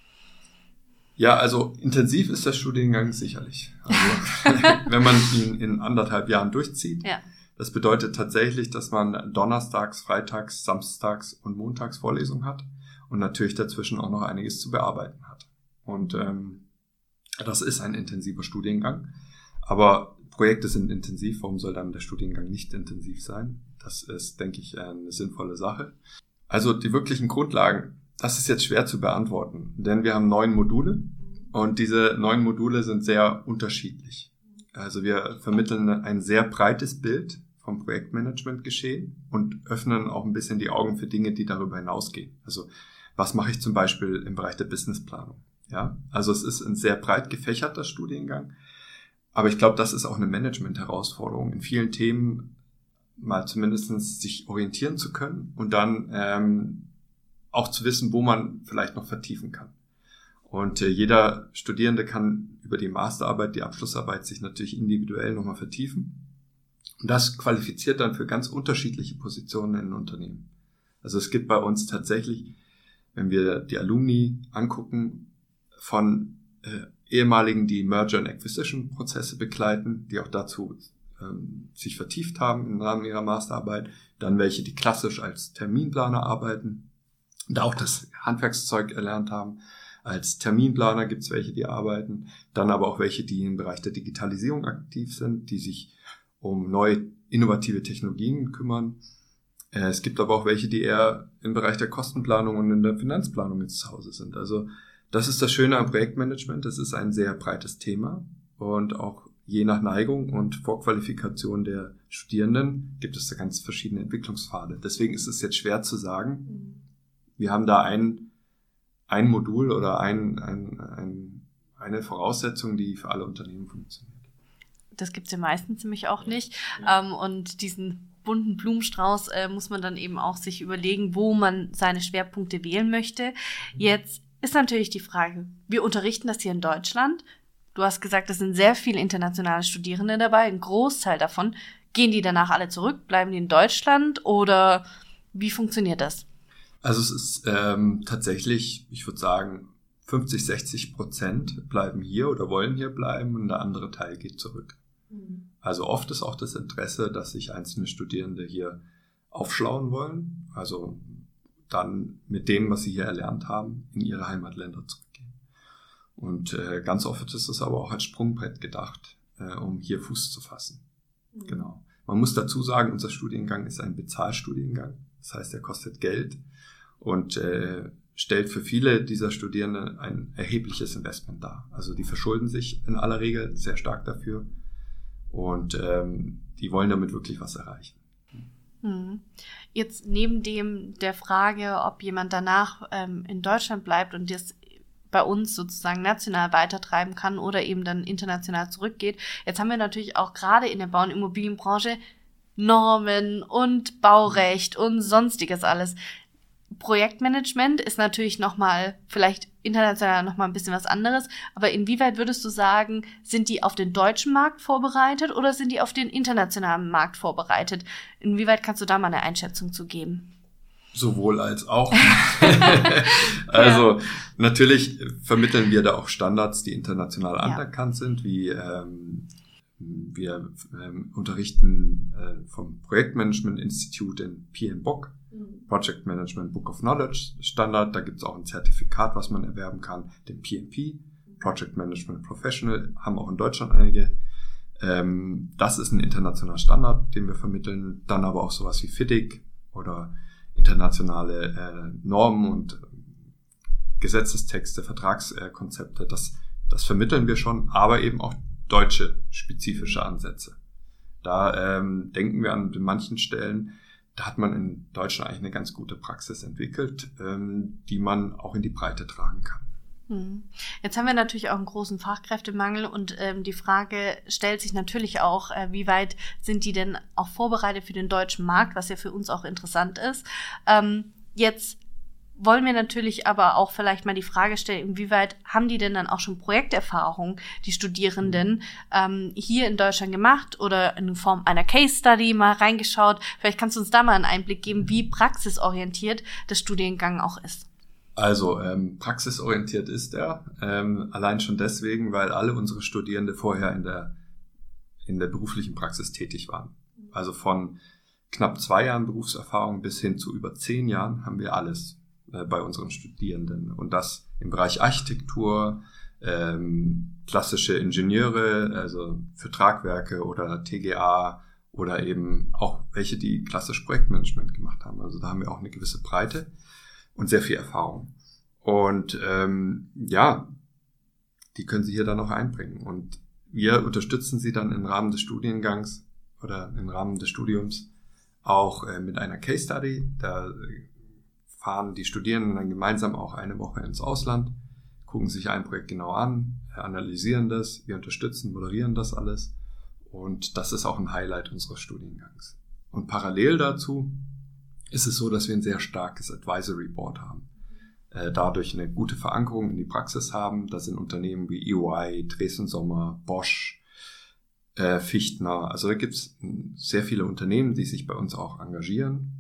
Ja, also intensiv ist der Studiengang sicherlich. Also, wenn man ihn in anderthalb Jahren durchzieht. Ja. Das bedeutet tatsächlich, dass man donnerstags, freitags, samstags und montags Vorlesungen hat. Und natürlich dazwischen auch noch einiges zu bearbeiten hat. Und ähm, das ist ein intensiver Studiengang. Aber Projekte sind intensiv. Warum soll dann der Studiengang nicht intensiv sein? Das ist, denke ich, eine sinnvolle Sache. Also die wirklichen Grundlagen, das ist jetzt schwer zu beantworten. Denn wir haben neun Module. Und diese neun Module sind sehr unterschiedlich. Also wir vermitteln ein sehr breites Bild vom Projektmanagement geschehen und öffnen auch ein bisschen die Augen für Dinge, die darüber hinausgehen. Also was mache ich zum Beispiel im Bereich der Businessplanung? Ja, also es ist ein sehr breit gefächerter Studiengang, aber ich glaube, das ist auch eine Management-Herausforderung, in vielen Themen mal zumindest sich orientieren zu können und dann ähm, auch zu wissen, wo man vielleicht noch vertiefen kann. Und äh, jeder Studierende kann über die Masterarbeit, die Abschlussarbeit sich natürlich individuell nochmal vertiefen. Und das qualifiziert dann für ganz unterschiedliche Positionen in Unternehmen. Also es gibt bei uns tatsächlich, wenn wir die Alumni angucken, von äh, ehemaligen, die Merger and Acquisition Prozesse begleiten, die auch dazu ähm, sich vertieft haben im Rahmen ihrer Masterarbeit, dann welche, die klassisch als Terminplaner arbeiten und auch das Handwerkszeug erlernt haben. Als Terminplaner gibt es welche, die arbeiten, dann aber auch welche, die im Bereich der Digitalisierung aktiv sind, die sich um neue innovative Technologien kümmern. Es gibt aber auch welche, die eher im Bereich der Kostenplanung und in der Finanzplanung jetzt zu Hause sind. Also das ist das Schöne am Projektmanagement. Das ist ein sehr breites Thema und auch je nach Neigung und Vorqualifikation der Studierenden gibt es da ganz verschiedene Entwicklungspfade. Deswegen ist es jetzt schwer zu sagen. Wir haben da ein, ein Modul oder ein, ein, ein, eine Voraussetzung, die für alle Unternehmen funktioniert. Das gibt's ja meistens nämlich auch nicht. Ja. Ähm, und diesen bunten Blumenstrauß äh, muss man dann eben auch sich überlegen, wo man seine Schwerpunkte wählen möchte. Jetzt ist natürlich die Frage, wir unterrichten das hier in Deutschland. Du hast gesagt, es sind sehr viele internationale Studierende dabei, ein Großteil davon. Gehen die danach alle zurück? Bleiben die in Deutschland? Oder wie funktioniert das? Also es ist ähm, tatsächlich, ich würde sagen, fünfzig, sechzig Prozent bleiben hier oder wollen hier bleiben und der andere Teil geht zurück. Mhm. Also oft ist auch das Interesse, dass sich einzelne Studierende hier aufschlauen wollen, also dann mit dem, was sie hier erlernt haben, in ihre Heimatländer zurückgehen. Und äh, ganz oft ist es aber auch als Sprungbrett gedacht, äh, um hier Fuß zu fassen. Mhm. Genau. Man muss dazu sagen, unser Studiengang ist ein Bezahlstudiengang. Das heißt, er kostet Geld und äh, stellt für viele dieser Studierenden ein erhebliches Investment dar. Also die verschulden sich in aller Regel sehr stark dafür und ähm, die wollen damit wirklich was erreichen. Hm. Jetzt neben dem der Frage, ob jemand danach ähm, in Deutschland bleibt und das bei uns sozusagen national weitertreiben kann oder eben dann international zurückgeht. Jetzt haben wir natürlich auch gerade in der Bau- und Immobilienbranche Normen und Baurecht und sonstiges alles. Projektmanagement ist natürlich nochmal, vielleicht international nochmal ein bisschen was anderes, aber inwieweit würdest du sagen, sind die auf den deutschen Markt vorbereitet oder sind die auf den internationalen Markt vorbereitet? Inwieweit kannst du da mal eine Einschätzung zu geben? Sowohl als auch. Also ja. Natürlich vermitteln wir da auch Standards, die international ja. anerkannt sind, wie ähm, wir ähm, unterrichten äh, vom Projektmanagement Institute in P M B O K, mhm. Project Management Book of Knowledge Standard. Da gibt es auch ein Zertifikat, was man erwerben kann, den P M P, Project Management Professional, haben auch in Deutschland einige. Ähm, das ist ein internationaler Standard, den wir vermitteln. Dann aber auch sowas wie F I D I C oder internationale äh, Normen und Gesetzestexte, Vertragskonzepte. Das, das vermitteln wir schon, aber eben auch deutsche spezifische Ansätze. Da ähm, denken wir an manchen Stellen, da hat man in Deutschland eigentlich eine ganz gute Praxis entwickelt, ähm, die man auch in die Breite tragen kann. Hm. Jetzt haben wir natürlich auch einen großen Fachkräftemangel und ähm, die Frage stellt sich natürlich auch, äh, wie weit sind die denn auch vorbereitet für den deutschen Markt, was ja für uns auch interessant ist. Ähm, jetzt wollen wir natürlich aber auch vielleicht mal die Frage stellen, inwieweit haben die denn dann auch schon Projekterfahrung, die Studierenden, ähm, hier in Deutschland gemacht oder in Form einer Case Study mal reingeschaut? Vielleicht kannst du uns da mal einen Einblick geben, wie praxisorientiert der Studiengang auch ist. Also ähm, praxisorientiert ist er, ähm, allein schon deswegen, weil alle unsere Studierende vorher in der, in der beruflichen Praxis tätig waren. Also von knapp zwei Jahren Berufserfahrung bis hin zu über zehn Jahren haben wir alles bei unseren Studierenden. Und das im Bereich Architektur, ähm, klassische Ingenieure, also für Tragwerke oder T G A oder eben auch welche, die klassisch Projektmanagement gemacht haben. Also da haben wir auch eine gewisse Breite und sehr viel Erfahrung. Und ähm, ja, die können Sie hier dann noch einbringen. Und wir unterstützen Sie dann im Rahmen des Studiengangs oder im Rahmen des Studiums auch äh, mit einer Case Study. Da fahren die Studierenden dann gemeinsam auch eine Woche ins Ausland, gucken sich ein Projekt genau an, analysieren das, wir unterstützen, moderieren das alles und das ist auch ein Highlight unseres Studiengangs. Und parallel dazu ist es so, dass wir ein sehr starkes Advisory Board haben, äh, dadurch eine gute Verankerung in die Praxis haben. Da sind Unternehmen wie E Y, Dresden Sommer, Bosch, äh, Fichtner, also da gibt es sehr viele Unternehmen, die sich bei uns auch engagieren.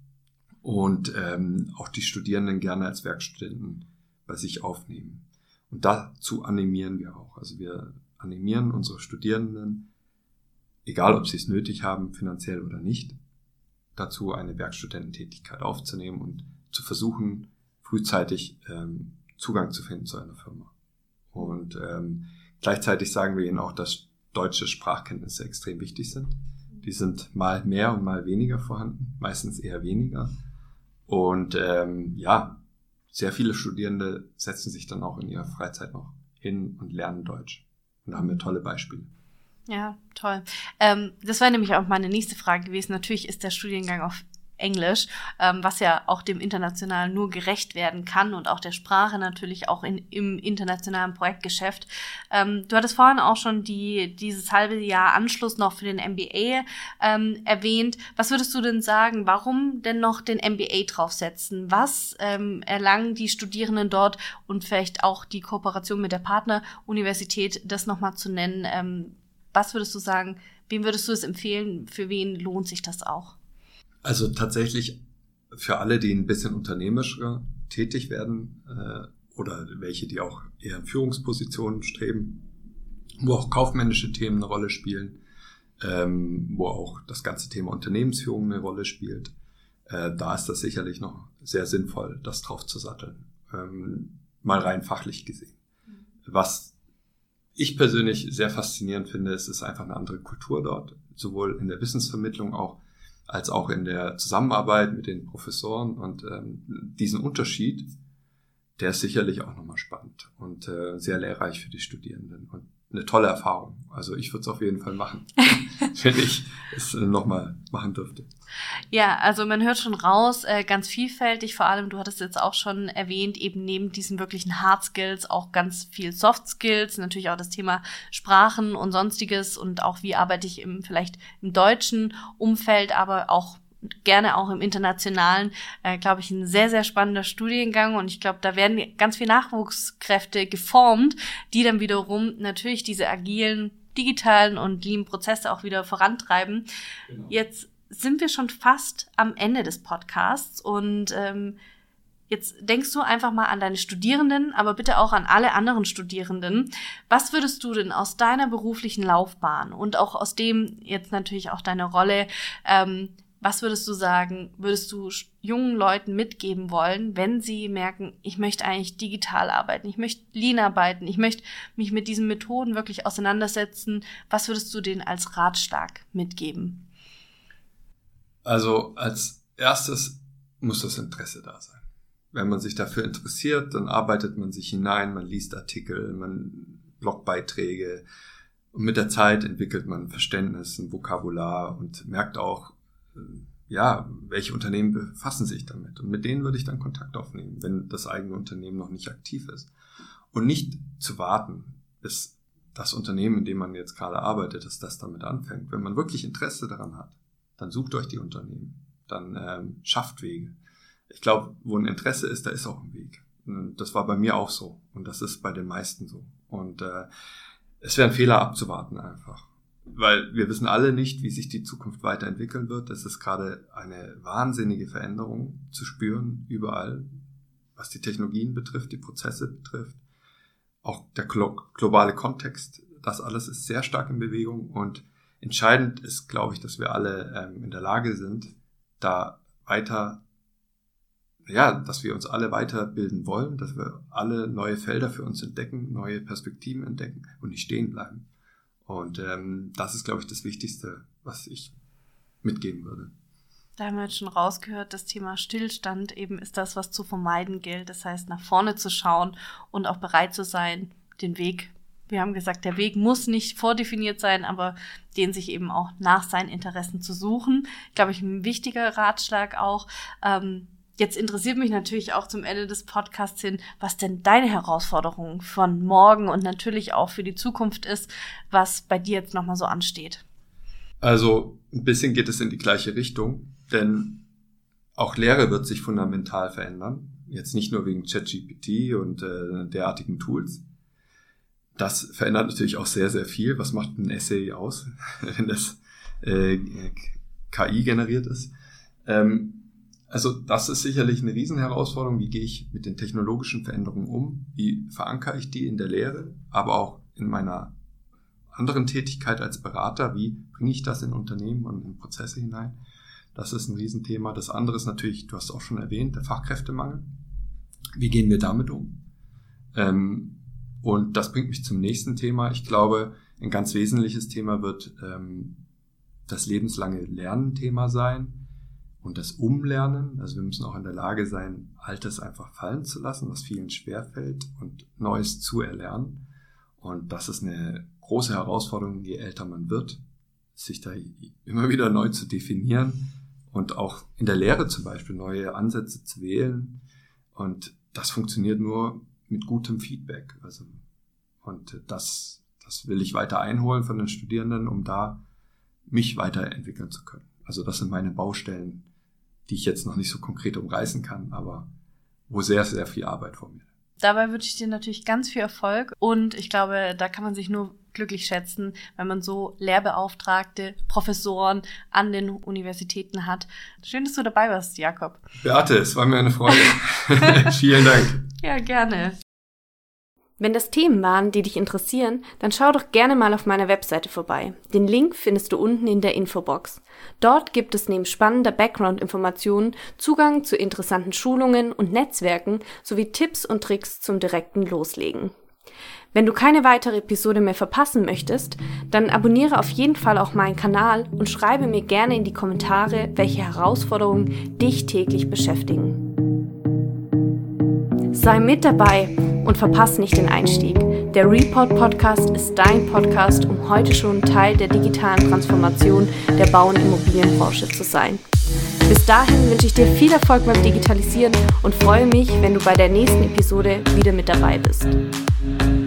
Und ähm, auch die Studierenden gerne als Werkstudenten bei sich aufnehmen. Und dazu animieren wir auch. Also wir animieren unsere Studierenden, egal ob sie es nötig haben, finanziell oder nicht, dazu eine Werkstudententätigkeit aufzunehmen und zu versuchen, frühzeitig ähm, Zugang zu finden zu einer Firma. Und ähm, gleichzeitig sagen wir ihnen auch, dass deutsche Sprachkenntnisse extrem wichtig sind. Die sind mal mehr und mal weniger vorhanden, meistens eher weniger. Und ähm, ja, sehr viele Studierende setzen sich dann auch in ihrer Freizeit noch hin und lernen Deutsch. Und da haben wir tolle Beispiele. Ja, toll. Ähm, das war nämlich auch meine nächste Frage gewesen. Natürlich ist der Studiengang auf Englisch, ähm, was ja auch dem Internationalen nur gerecht werden kann und auch der Sprache natürlich auch in, im internationalen Projektgeschäft. Ähm, du hattest vorhin auch schon die dieses halbe Jahr Anschluss noch für den M B A ähm, erwähnt. Was würdest du denn sagen, warum denn noch den M B A draufsetzen? Was ähm, erlangen die Studierenden dort und vielleicht auch die Kooperation mit der Partneruniversität, das nochmal zu nennen? Ähm, was würdest du sagen, wem würdest du es empfehlen, für wen lohnt sich das auch? Also tatsächlich für alle, die ein bisschen unternehmerischer tätig werden äh, oder welche, die auch eher in Führungspositionen streben, wo auch kaufmännische Themen eine Rolle spielen, ähm, wo auch das ganze Thema Unternehmensführung eine Rolle spielt, äh, da ist das sicherlich noch sehr sinnvoll, das drauf zu satteln, ähm, mal rein fachlich gesehen. Was ich persönlich sehr faszinierend finde, ist, es ist einfach eine andere Kultur dort, sowohl in der Wissensvermittlung auch als auch in der Zusammenarbeit mit den Professoren und ähm, diesen Unterschied, der ist sicherlich auch nochmal spannend und äh, sehr lehrreich für die Studierenden und eine tolle Erfahrung. Also ich würde es auf jeden Fall machen, wenn ich es nochmal machen dürfte. Ja, also man hört schon raus, äh, ganz vielfältig, vor allem, du hattest jetzt auch schon erwähnt, eben neben diesen wirklichen Hard Skills auch ganz viel Soft Skills, natürlich auch das Thema Sprachen und Sonstiges und auch wie arbeite ich im vielleicht im deutschen Umfeld, aber auch gerne auch im internationalen, äh, glaube ich, ein sehr, sehr spannender Studiengang und ich glaube, da werden ganz viele Nachwuchskräfte geformt, die dann wiederum natürlich diese agilen, digitalen und lean Prozesse auch wieder vorantreiben. Genau. Jetzt sind wir schon fast am Ende des Podcasts und ähm, jetzt denkst du einfach mal an deine Studierenden, aber bitte auch an alle anderen Studierenden. Was würdest du denn aus deiner beruflichen Laufbahn und auch aus dem jetzt natürlich auch deine Rolle, ähm, was würdest du sagen, würdest du jungen Leuten mitgeben wollen, wenn sie merken, ich möchte eigentlich digital arbeiten, ich möchte lean arbeiten, ich möchte mich mit diesen Methoden wirklich auseinandersetzen. Was würdest du denen als Ratschlag mitgeben? Also als erstes muss das Interesse da sein. Wenn man sich dafür interessiert, dann arbeitet man sich hinein, man liest Artikel, man Blogbeiträge und mit der Zeit entwickelt man Verständnis, ein Vokabular und merkt auch, ja, welche Unternehmen befassen sich damit. Und mit denen würde ich dann Kontakt aufnehmen, wenn das eigene Unternehmen noch nicht aktiv ist. Und nicht zu warten, bis das Unternehmen, in dem man jetzt gerade arbeitet, dass das damit anfängt. Wenn man wirklich Interesse daran hat, dann sucht euch die Unternehmen. Dann ähm, schafft Wege. Ich glaube, wo ein Interesse ist, da ist auch ein Weg. Und das war bei mir auch so. Und das ist bei den meisten so. Und äh, es wäre ein Fehler abzuwarten einfach. Weil wir wissen alle nicht, wie sich die Zukunft weiterentwickeln wird. Es ist gerade eine wahnsinnige Veränderung zu spüren, überall, was die Technologien betrifft, die Prozesse betrifft. Auch der glo- globale Kontext, das alles ist sehr stark in Bewegung. Und entscheidend ist, glaube ich, dass wir alle ähm, in der Lage sind, da weiter, ja, dass wir uns alle weiterbilden wollen, dass wir alle neue Felder für uns entdecken, neue Perspektiven entdecken und nicht stehen bleiben. Und ähm, das ist, glaube ich, das Wichtigste, was ich mitgeben würde. Da haben wir jetzt schon rausgehört, das Thema Stillstand eben ist das, was zu vermeiden gilt. Das heißt, nach vorne zu schauen und auch bereit zu sein, den Weg, wir haben gesagt, der Weg muss nicht vordefiniert sein, aber den sich eben auch nach seinen Interessen zu suchen. Glaube ich, ein wichtiger Ratschlag auch. Ähm, Jetzt interessiert mich natürlich auch zum Ende des Podcasts hin, was denn deine Herausforderung von morgen und natürlich auch für die Zukunft ist, was bei dir jetzt nochmal so ansteht. Also ein bisschen geht es in die gleiche Richtung, denn auch Lehre wird sich fundamental verändern. Jetzt nicht nur wegen ChatGPT und äh, derartigen Tools. Das verändert natürlich auch sehr, sehr viel. Was macht ein Essay aus, wenn das äh, K I generiert ist? Ähm, Also das ist sicherlich eine Riesenherausforderung. Wie gehe ich mit den technologischen Veränderungen um? Wie verankere ich die in der Lehre, aber auch in meiner anderen Tätigkeit als Berater? Wie bringe ich das in Unternehmen und in Prozesse hinein? Das ist ein Riesenthema. Das andere ist natürlich, du hast auch schon erwähnt, der Fachkräftemangel. Wie gehen wir damit um? Ähm, und das bringt mich zum nächsten Thema. Ich glaube, ein ganz wesentliches Thema wird ähm, das lebenslange Lernen-Thema sein. Und das Umlernen, also wir müssen auch in der Lage sein, Altes einfach fallen zu lassen, was vielen schwerfällt und Neues zu erlernen. Und das ist eine große Herausforderung, je älter man wird, sich da immer wieder neu zu definieren und auch in der Lehre zum Beispiel neue Ansätze zu wählen. Und das funktioniert nur mit gutem Feedback. Also, und das, das will ich weiter einholen von den Studierenden, um da mich weiterentwickeln zu können. Also das sind meine Baustellen, die ich jetzt noch nicht so konkret umreißen kann, aber wo sehr, sehr viel Arbeit vor mir ist. Dabei wünsche ich dir natürlich ganz viel Erfolg und ich glaube, da kann man sich nur glücklich schätzen, wenn man so Lehrbeauftragte, Professoren an den Universitäten hat. Schön, dass du dabei warst, Jakob. Beate, es war mir eine Freude. Vielen Dank. Ja, gerne. Wenn das Themen waren, die dich interessieren, dann schau doch gerne mal auf meiner Webseite vorbei. Den Link findest du unten in der Infobox. Dort gibt es neben spannender Background-Informationen Zugang zu interessanten Schulungen und Netzwerken sowie Tipps und Tricks zum direkten Loslegen. Wenn du keine weitere Episode mehr verpassen möchtest, dann abonniere auf jeden Fall auch meinen Kanal und schreibe mir gerne in die Kommentare, welche Herausforderungen dich täglich beschäftigen. Sei mit dabei und verpasse nicht den Einstieg. Der Report-Podcast ist dein Podcast, um heute schon Teil der digitalen Transformation der Bau- und Immobilienbranche zu sein. Bis dahin wünsche ich dir viel Erfolg beim Digitalisieren und freue mich, wenn du bei der nächsten Episode wieder mit dabei bist.